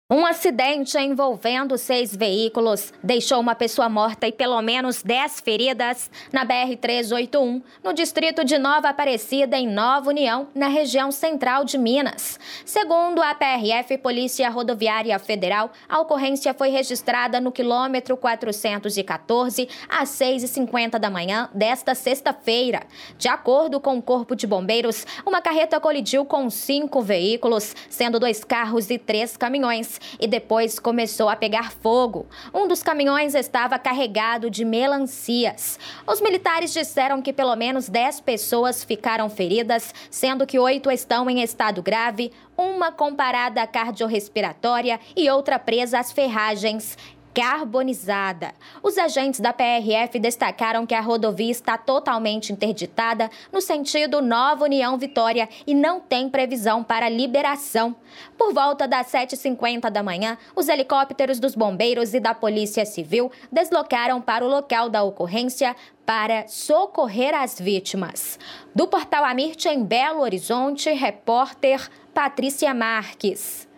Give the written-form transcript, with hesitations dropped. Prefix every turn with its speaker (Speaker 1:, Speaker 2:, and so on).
Speaker 1: Um acidente envolvendo 6 veículos deixou uma pessoa morta e pelo menos 10 feridas na BR-381, no distrito de Nova Aparecida, em Nova União, na região central de Minas. Segundo a PRF, Polícia Rodoviária Federal, a ocorrência foi registrada no quilômetro 414, às 6h50 da manhã desta sexta-feira. De acordo com o Corpo de Bombeiros, uma carreta colidiu com 5 veículos, sendo 2 carros e 3 caminhões, e depois começou a pegar fogo. Um dos caminhões estava carregado de melancias. Os militares disseram que pelo menos 10 pessoas ficaram feridas, sendo que 8 estão em estado grave, uma com parada cardiorrespiratória e outra presa às ferragens carbonizada. Os agentes da PRF destacaram que a rodovia está totalmente interditada no sentido Nova União Vitória e não tem previsão para liberação. Por volta das 7h50 da manhã, os helicópteros dos bombeiros e da Polícia Civil deslocaram para o local da ocorrência para socorrer as vítimas. Do Portal Amirte, em Belo Horizonte, repórter Patrícia Marques.